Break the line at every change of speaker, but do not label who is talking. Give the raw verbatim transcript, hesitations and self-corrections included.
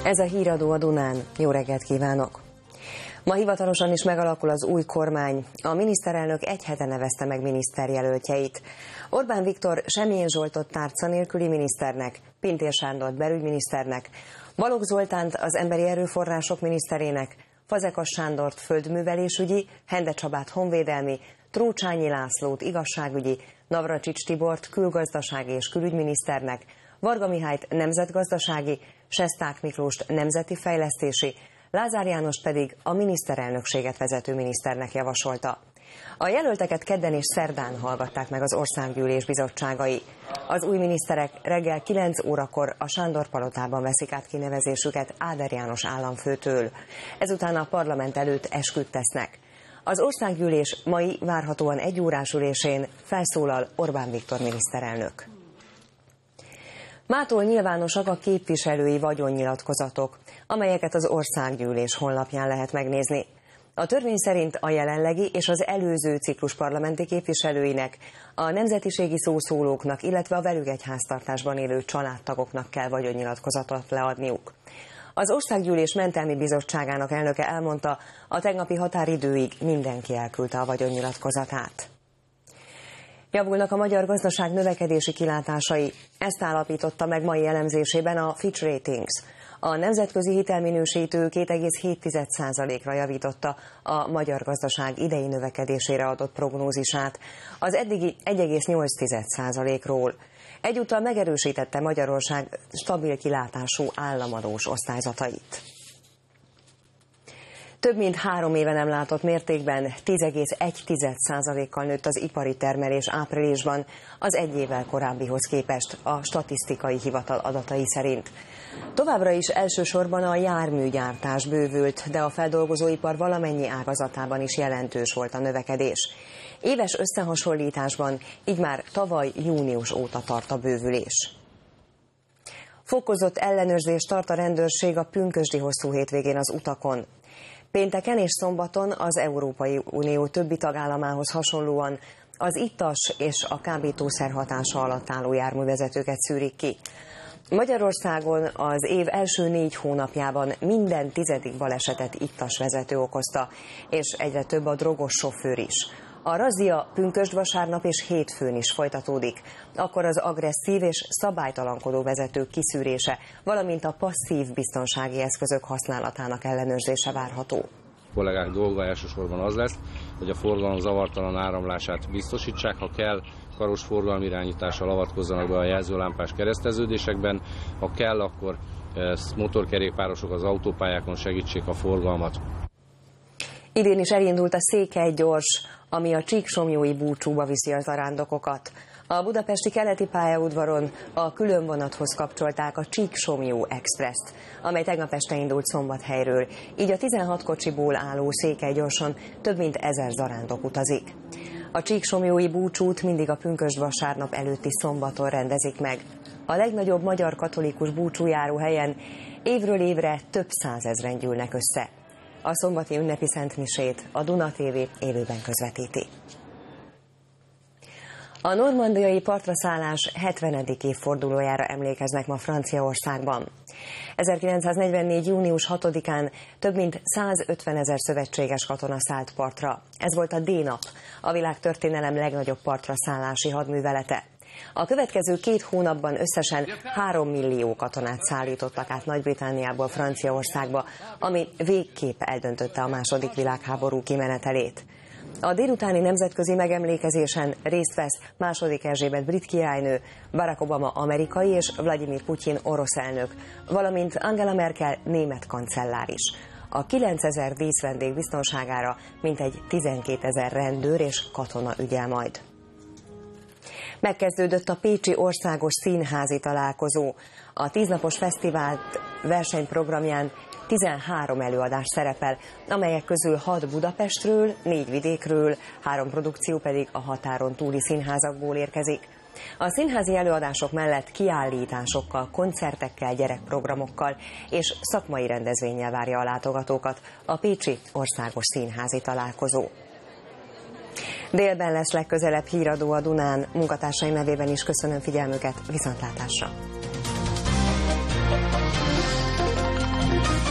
Ez a híradó a Dunán. Jó reggelt kívánok! Ma hivatalosan is megalakul az új kormány. A miniszterelnök egy hete nevezte meg miniszterjelöltjeit. Orbán Viktor Semjén Zsoltot tárca nélküli miniszternek, Pintér Sándort belügyminiszternek, Balogh Zoltánt az emberi erőforrások miniszterének, Fazekas Sándort földművelésügyi, Hende Csabát honvédelmi, Trócsányi Lászlót igazságügyi, Navracsics Tibort külgazdasági és külügyminiszternek, Varga Mihályt nemzetgazdasági, Sesták Miklóst nemzeti fejlesztési, Lázár Jánost pedig a miniszterelnökséget vezető miniszternek javasolta. A jelölteket kedden és szerdán hallgatták meg az Országgyűlés bizottságai. Az új miniszterek reggel kilenc órakor a Sándor palotában veszik át kinevezésüket Áder János államfőtől. Ezután a parlament előtt esküt tesznek. Az Országgyűlés mai várhatóan egy órás ülésén felszólal Orbán Viktor miniszterelnök. Mától nyilvánosak a képviselői vagyonnyilatkozatok, amelyeket az Országgyűlés honlapján lehet megnézni. A törvény szerint a jelenlegi és az előző ciklus parlamenti képviselőinek, a nemzetiségi szószólóknak, illetve a velük egy háztartásban élő családtagoknak kell vagyonnyilatkozatot leadniuk. Az Országgyűlés Mentelmi Bizottságának elnöke elmondta, a tegnapi határidőig mindenki elküldte a vagyonnyilatkozatát. Javulnak a magyar gazdaság növekedési kilátásai, ezt állapította meg mai elemzésében a Fitch Ratings. A nemzetközi hitelminősítő két egész hét százalékra javította a magyar gazdaság idei növekedésére adott prognózisát, az eddigi egy egész nyolc százalékról. Egyúttal megerősítette Magyarország stabil kilátású államadós osztályzatait. Több mint három éve nem látott mértékben tíz egész egy százalékkal nőtt az ipari termelés áprilisban az egy évvel korábbihoz képest a statisztikai hivatal adatai szerint. Továbbra is elsősorban a járműgyártás bővült, de a feldolgozóipar valamennyi ágazatában is jelentős volt a növekedés. Éves összehasonlításban így már tavaly június óta tart a bővülés. Fokozott ellenőrzést tart a rendőrség a pünkösdi hosszú hétvégén az utakon. Pénteken és szombaton az Európai Unió többi tagállamához hasonlóan az ittas és a kábítószer hatása alatt álló járművezetőket szűrik ki. Magyarországon az év első négy hónapjában minden tizedik balesetet ittas vezető okozta, és egyre több a drogos sofőr is. A razzia pünkösd, vasárnap és hétfőn is folytatódik. Akkor az agresszív és szabálytalankodó vezetők kiszűrése, valamint a passzív biztonsági eszközök használatának ellenőrzése várható.
A kollégák dolga elsősorban az lesz, hogy a forgalom zavartalan áramlását biztosítsák, ha kell, karos forgalmirányítással avatkozzanak be a jelzőlámpás kereszteződésekben, ha kell, akkor motorkerékpárosok az autópályákon segítsék a forgalmat.
Idén is elindult a Székely gyors, ami a Csíksomlyói búcsúba viszi a zarándokokat. A budapesti keleti pályaudvaron a különvonathoz kapcsolták a Csíksomlyó Expresszt, amely tegnap este indult Szombathelyről, így a tizenhat kocsiból álló Székely gyorson több mint ezer zarándok utazik. A Csíksomlyói búcsút mindig a pünkösd vasárnap előtti szombaton rendezik meg. A legnagyobb magyar katolikus búcsújáró helyen évről évre több százezren gyűlnek össze. A szombati ünnepi szentmisét a Duna té vé élőben közvetíti. A normandiai partraszállás hetvenedik évfordulójára emlékeznek ma Franciaországban. ezerkilencszáznegyvennégy. június hatodikán több mint százötvenezer szövetséges katona szállt partra. Ez volt a D-nap, a világtörténelem legnagyobb partraszállási hadművelete. A következő két hónapban összesen három millió katonát szállítottak át Nagy-Britanniából Franciaországba, ami végképp eldöntötte a második világháború kimenetelét. A délutáni nemzetközi megemlékezésen részt vesz második Erzsébet brit királynő, Barack Obama amerikai és Vladimir Putyin orosz elnök, valamint Angela Merkel német kancellár is. A kilencezer díszvendég biztonságára mintegy tizenkétezer rendőr és katona ügyel majd. Megkezdődött a Pécsi Országos Színházi Találkozó. A tíznapos fesztivált versenyprogramján tizenhárom előadás szerepel, amelyek közül hat Budapestről, négy vidékről, három produkció pedig a határon túli színházakból érkezik. A színházi előadások mellett kiállításokkal, koncertekkel, gyerekprogramokkal és szakmai rendezvénnyel várja a látogatókat a Pécsi Országos Színházi Találkozó. Délben lesz legközelebb híradó a Dunán. Munkatársaim nevében is köszönöm figyelmüket, viszontlátásra!